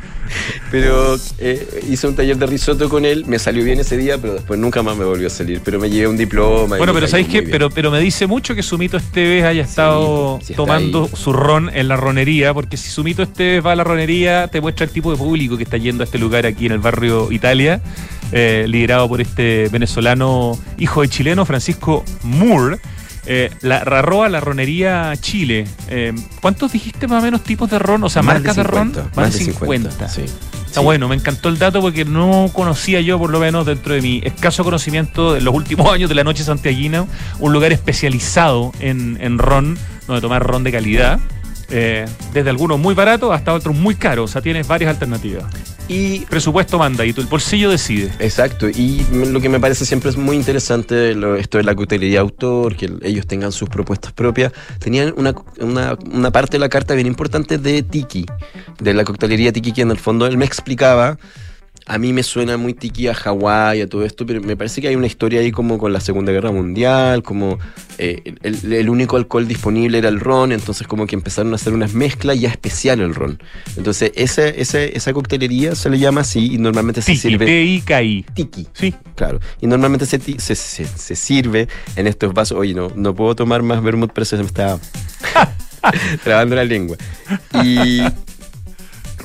Pero eh, hice un taller de risotto con él, me salió bien ese día, pero después nunca más me volvió a salir. Pero me llevé un diploma. Bueno, pero ¿sabéis qué? Pero, pero me dice mucho que Sumito Esteves haya estado sí, sí tomando su ron en la ronería, porque si Sumito Esteves va a la ronería, te muestra el tipo de público que está yendo a este lugar aquí en el barrio Italia, eh, liderado por este venezolano, hijo de chileno, Francisco Moore. Eh, la arroba la ronería Chile. Eh, ¿Cuántos dijiste más o menos tipos de ron? O sea, más marcas de, de ron. Más, más de cincuenta. cincuenta. Sí. Está sí. bueno, me encantó el dato porque no conocía yo, por lo menos dentro de mi escaso conocimiento de los últimos años de la noche santiaguina, un lugar especializado en, en ron, donde tomar ron de calidad. Eh, desde algunos muy baratos hasta otros muy caros. O sea, tienes varias alternativas. Y presupuesto manda y tu el bolsillo decide. Exacto. Y lo que me parece siempre es muy interesante lo, esto de la coctelería autor, que ellos tengan sus propuestas propias. Tenían una, una, una parte de la carta bien importante de tiki, de la coctelería tiki, que en el fondo él me explicaba. A mí me suena muy tiki a Hawái, a todo esto, pero me parece que hay una historia ahí como con la Segunda Guerra Mundial, como eh, el, el único alcohol disponible era el ron, entonces como que empezaron a hacer unas mezclas ya especial el ron. Entonces esa, esa, esa coctelería se le llama así y normalmente tiki, se sirve... T I K I. Tiki. Sí. Claro. Y normalmente se, se, se, se sirve en estos vasos. Oye, no, no puedo tomar más vermut, pero se me está trabando la lengua. Y...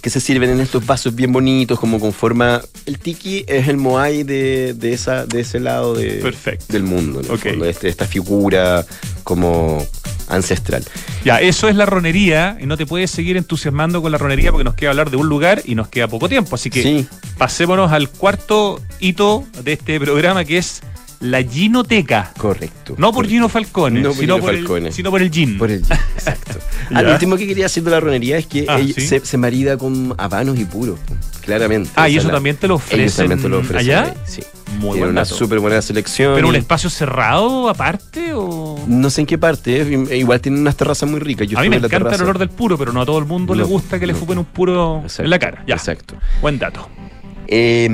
que se sirven en estos vasos bien bonitos, como con forma... El tiki es el moai de, de, esa, de ese lado de, Perfecto. del mundo, en el Ok. fondo, este, esta figura como ancestral. Ya, eso es la ronería y no te puedes seguir entusiasmando con la ronería porque nos queda hablar de un lugar y nos queda poco tiempo. Así que Sí. pasémonos al cuarto hito de este programa, que es la ginoteca. Correcto. No por Gino Falcone, No por sino, Gino por Falcone. El, sino por el gin. Por el gin, exacto. Ah, lo Ya. último que quería decir de la ronería es que Ah, ella ¿sí? se, se marida con habanos y puros, claramente. Ah, O y sea, eso la- también te lo ofrecen, ellos también te lo ofrecen allá. ahí, sí. Muy Tiene buen una dato. súper buena selección. ¿Pero un y- espacio cerrado aparte o...? No sé en qué parte, eh, igual tienen unas terrazas muy ricas. Yo A mí me estuve en la encanta el terraza. olor del puro, pero no a todo el mundo le No, gusta que le no. fupen un puro Exacto, en la cara. Ya. Exacto. Buen dato. Eh,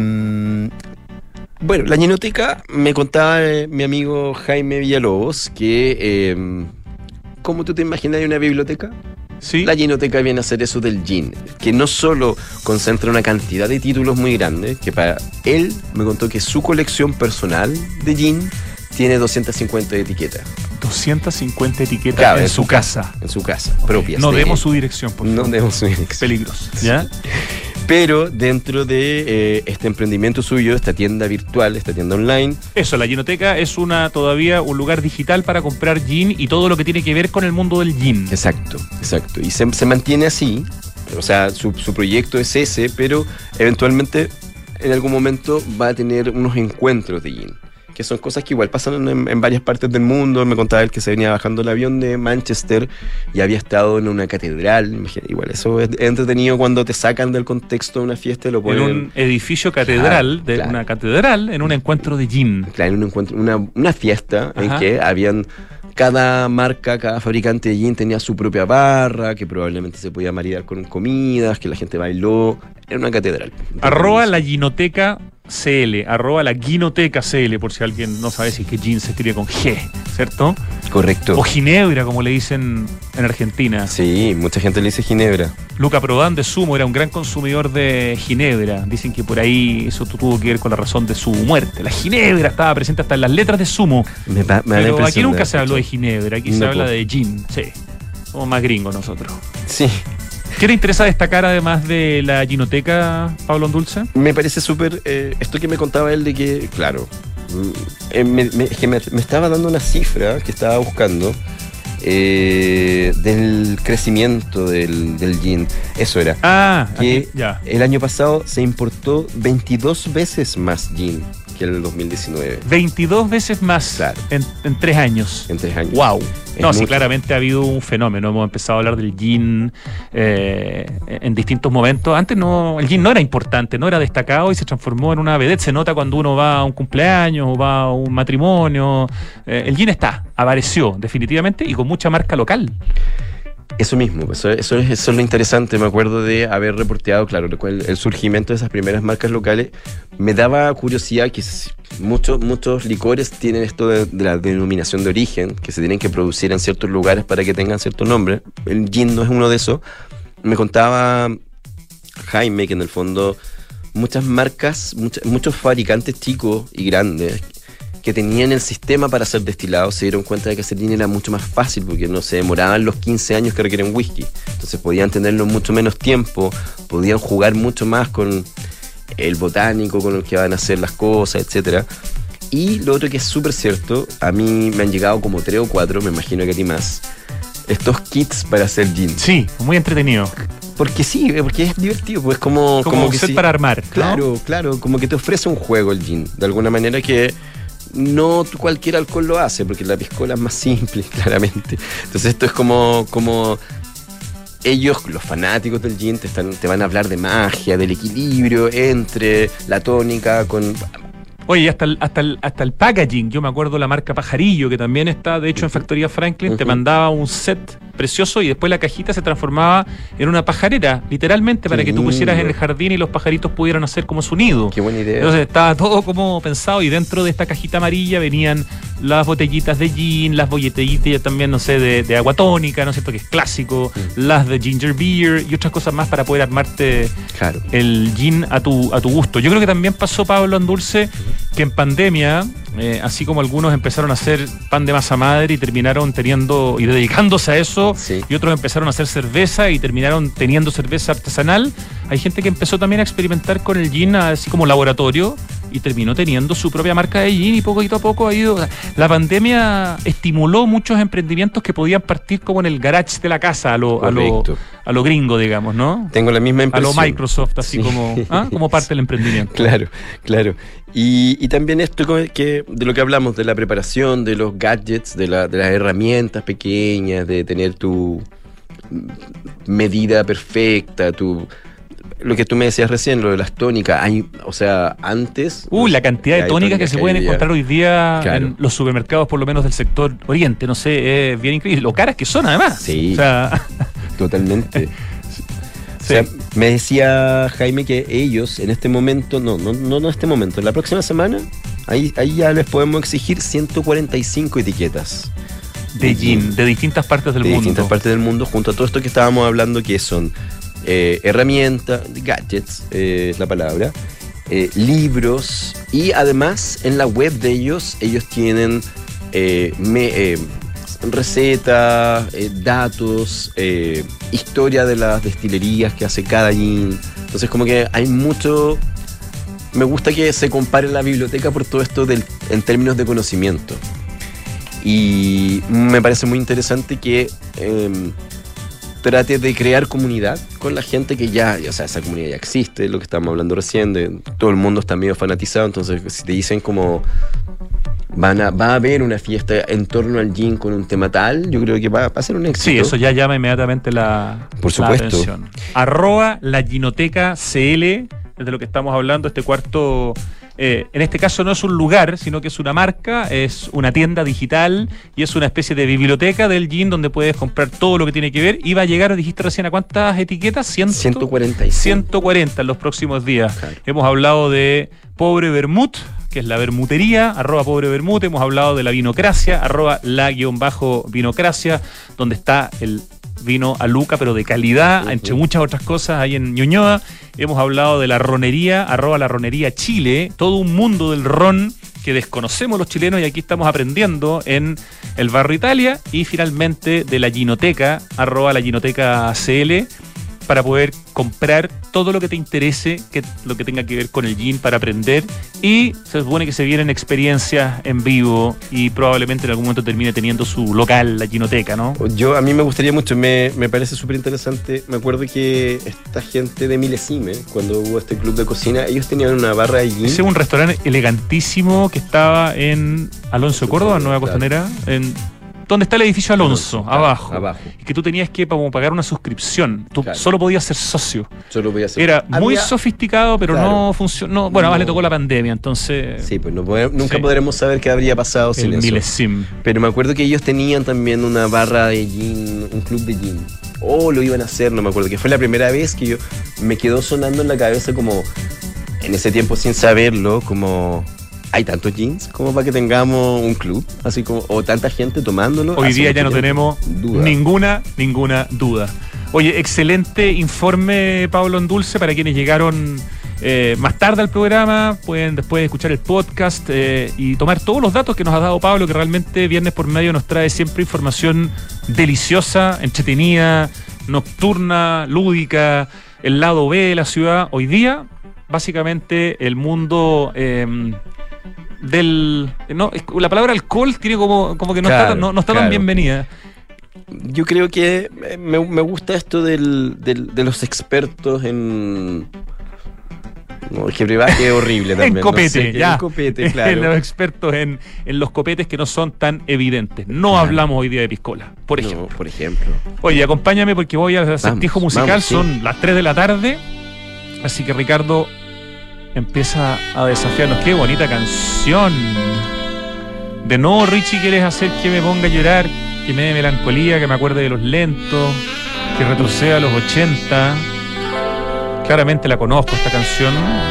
bueno, la ginoteca me contaba eh, mi amigo Jaime Villalobos que, eh, ¿cómo tú te imaginas una biblioteca? Sí. La ginoteca viene a ser eso del gin, que no solo concentra una cantidad de títulos muy grande, que para él me contó que su colección personal de gin tiene doscientas cincuenta etiquetas. doscientas cincuenta etiquetas Claro, en, su casa. En su casa, propias. No de demos él. su dirección, por favor. No demos su dirección. Peligroso. ¿Ya? Pero dentro de eh, este emprendimiento suyo, esta tienda virtual, esta tienda online. Eso, la ginoteca es una todavía un lugar digital para comprar gin y todo lo que tiene que ver con el mundo del gin. Exacto, exacto. Y se, se mantiene así. O sea, su, su proyecto es ese, pero eventualmente en algún momento va a tener unos encuentros de gin, que son cosas que igual pasan en, en varias partes del mundo. Me contaba él que se venía bajando el avión de Manchester y había estado en una catedral. Imagínate, igual eso es entretenido cuando te sacan del contexto de una fiesta y lo En ponen un edificio catedral, Claro, de claro. una catedral, en un encuentro de gin. Claro, en un encuentro, una, una fiesta Ajá. en que habían cada marca, cada fabricante de gin tenía su propia barra, que probablemente se podía maridar con comidas, que la gente bailó. Era una catedral. Arroba la ginoteca C L, arroba la guinoteca C L, por si alguien no sabe si es que gin se escribe con G, ¿cierto? Correcto. O ginebra, como le dicen en Argentina. Sí, mucha gente le dice ginebra. Luca Prodan de Sumo era un gran consumidor de ginebra. Dicen que por ahí eso tuvo que ver con la razón de su muerte. La ginebra estaba presente hasta en las letras de Sumo. Me, va- me da la Pero impresión aquí de nunca haber se habló de escuchado. ginebra, aquí se No, habla po. de gin. Sí, somos más gringos nosotros. Sí. ¿Qué te interesa destacar además de la ginoteca, Pablo Ondulce? Me parece súper. Eh, esto que me contaba él de que, claro, mm, eh, me, me- es que me, me estaba dando una cifra que estaba buscando eh, del crecimiento del, del gin. Eso era. Ah, que aquí, ya. el año pasado se importó veintidós veces más gin que en el dos mil diecinueve. veintidós veces más Claro. en, en tres años. En tres años. Wow. Es No, sí, mucho. claramente ha habido un fenómeno. Hemos empezado a hablar del gin eh, en distintos momentos. Antes no, el gin no era importante, no era destacado y se transformó en una vedette. Se nota cuando uno va a un cumpleaños o va a un matrimonio. Eh, el gin está, apareció definitivamente y con mucha marca local. Eso mismo, eso, eso, es, eso es lo interesante. Me acuerdo de haber reporteado, claro, el, el surgimiento de esas primeras marcas locales. Me daba curiosidad que s- muchos, muchos licores tienen esto de, de la denominación de origen, que se tienen que producir en ciertos lugares para que tengan cierto nombre. El gin no es uno de esos. Me contaba Jaime que en el fondo muchas marcas, mucha- muchos fabricantes chicos y grandes que tenían el sistema para hacer destilados se dieron cuenta de que hacer gin era mucho más fácil porque no se demoraban los quince años que requiere un whisky. Entonces podían tenerlo mucho menos tiempo, podían jugar mucho más con el botánico con el que van a hacer las cosas, etcétera. Y lo otro que es súper cierto, a mí me han llegado como tres o cuatro, me imagino que a ti más, estos kits para hacer gin. Sí, muy entretenido. Porque sí, porque es divertido, pues como, Como, que set sí. para armar. ¿no? Claro, claro, como que te ofrece un juego el gin, de alguna manera que no cualquier alcohol lo hace, porque la piscola es más simple, claramente. Entonces esto es como, como ellos, los fanáticos del gin, te, están, te van a hablar de magia, del equilibrio entre la tónica con... Oye, hasta el, hasta, el, hasta el packaging, yo me acuerdo la marca Pajarillo, que también está, de hecho, en Factoría Franklin, te Ujú. mandaba un set precioso y después la cajita se transformaba en una pajarera, literalmente, para Qué que tú pusieras en lindo. el jardín y los pajaritos pudieran hacer como su nido. Qué buena idea. Entonces estaba todo como pensado y dentro de esta cajita amarilla venían las botellitas de gin, las botellitas también, no sé, de, de agua tónica, ¿no es cierto?, que es clásico, las de ginger beer y otras cosas más para poder armarte Claro. el gin a tu, a tu gusto. Yo creo que también pasó, Pablo Ondulce, que en pandemia Eh, así como algunos empezaron a hacer pan de masa madre y terminaron teniendo y dedicándose a eso, Sí. y otros empezaron a hacer cerveza y terminaron teniendo cerveza artesanal, hay gente que empezó también a experimentar con el gin así como laboratorio y terminó teniendo su propia marca de gin y poquito a poco ha ido. La pandemia estimuló muchos emprendimientos que podían partir como en el garage de la casa, a lo, a lo, Correcto. a lo gringo, digamos, ¿no? Tengo la misma A impresión. lo Microsoft, así Sí. como, ¿ah? como parte del emprendimiento. Claro, claro. Y, y también esto como que de lo que hablamos, de la preparación, de los gadgets, de, la, de las herramientas pequeñas, de tener tu medida perfecta, tu... Lo que tú me decías recién, lo de las tónicas, hay, o sea, antes... Uh, la cantidad de hay tónicas que se pueden hoy día. encontrar hoy día Claro. en los supermercados, por lo menos del sector oriente, no sé, es bien increíble. Lo caras que son, además. Sí. O sea, Totalmente. O sea, me decía Jaime que ellos en este momento, no, no, no en este momento, en la próxima semana, ahí, ahí ya les podemos exigir ciento cuarenta y cinco etiquetas. de gin, de distintas partes del de mundo. distintas partes del mundo, junto a todo esto que estábamos hablando, que son eh, herramientas, gadgets, eh, es la palabra, eh, libros, y además en la web de ellos, ellos tienen eh, me, eh, recetas, eh, datos, eh, historia de las destilerías que hace cada gin. Entonces como que hay mucho... Me gusta que se compare la biblioteca por todo esto del, en términos de conocimiento. Y me parece muy interesante que eh, trate de crear comunidad con la gente que ya, o sea, esa comunidad ya existe, lo que estábamos hablando recién, de todo el mundo está medio fanatizado, entonces si te dicen como van a, va a haber una fiesta en torno al gin con un tema tal, yo creo que va, va a ser un éxito. Sí, eso ya llama inmediatamente la, Por la supuesto. atención. Arroba la Ginoteca C L, desde lo que estamos hablando, este cuarto... Eh, en este caso no es un lugar, sino que es una marca, es una tienda digital y es una especie de biblioteca del gin donde puedes comprar todo lo que tiene que ver. Y va a llegar, dijiste recién, ¿a cuántas etiquetas? ciento cuarenta y cinco. ciento cuarenta en los próximos días. Claro. Hemos hablado de Pobre Vermut, que es la vermutería, arroba Pobre Vermut. Hemos hablado de la Vinocracia, arroba la guión bajo Vinocracia, donde está el vino a Luca, pero de calidad, uh-huh. entre muchas otras cosas, ahí en Ñuñoa. Hemos hablado de la ronería, arroba la ronería Chile, todo un mundo del ron que desconocemos los chilenos y aquí estamos aprendiendo en el barrio Italia. Y finalmente de la Ginoteca, arroba la Ginoteca C L, para poder comprar todo lo que te interese, que, lo que tenga que ver con el gin para aprender. Y se supone que se vienen experiencias en vivo y probablemente en algún momento termine teniendo su local, la Ginoteca, ¿no? Yo, a mí me gustaría mucho, me, me parece súper interesante. Me acuerdo que esta gente de Milesime, cuando hubo este club de cocina, ellos tenían una barra de gin. Ese es un restaurante elegantísimo que estaba en Alonso Córdoba, Nueva Costanera, en... ¿Dónde está el edificio Alonso? Alonso, abajo. abajo. Y que tú tenías que como pagar una suscripción. Tú Claro. solo podías ser socio. Solo podía ser. Era muy Había- sofisticado, pero Claro. no funcionó. Bueno, además No. le tocó la pandemia, entonces... Sí, pues no podemos- nunca Sí. podremos saber qué habría pasado sin el eso. Milesim. Pero me acuerdo que ellos tenían también una barra de gin, un club de gin. O lo iban a hacer, no me acuerdo. Que fue la primera vez que yo me quedó sonando en la cabeza como, en ese tiempo sin saberlo, como... Hay tantos jeans como para que tengamos un club, así como, o tanta gente tomándolo. Hoy Hace día mucho ya no tiempo. tenemos Duda. ninguna, ninguna duda. Oye, excelente informe, Pablo Endulce, para quienes llegaron eh, más tarde al programa. Pueden después escuchar el podcast eh, y tomar todos los datos que nos ha dado Pablo, que realmente viernes por medio nos trae siempre información deliciosa, entretenida, nocturna, lúdica, el lado B de la ciudad. Hoy día, básicamente, el mundo... Eh, del no es- la palabra alcohol tiene como, como que no Claro, está, tan- no, no está tan claro. bienvenida. Yo creo que eh, me, me gusta esto del, del- de los expertos en... No, es que brebaje es horrible también. En copete, no sé, ya. En copete, claro. Los expertos en, en los copetes que no son tan evidentes. No hablamos hoy día de piscola, por No, ejemplo. por ejemplo. Oye, acompáñame porque voy al acertijo musical. vamos, sí. Son las tres de la tarde. Así que Ricardo empieza a desafiarnos. Qué bonita canción. De nuevo, Richie, ¿quieres hacer que me ponga a llorar? Que me dé melancolía, que me acuerde de los lentos, que retroceda a los ochenta. Claramente la conozco esta canción.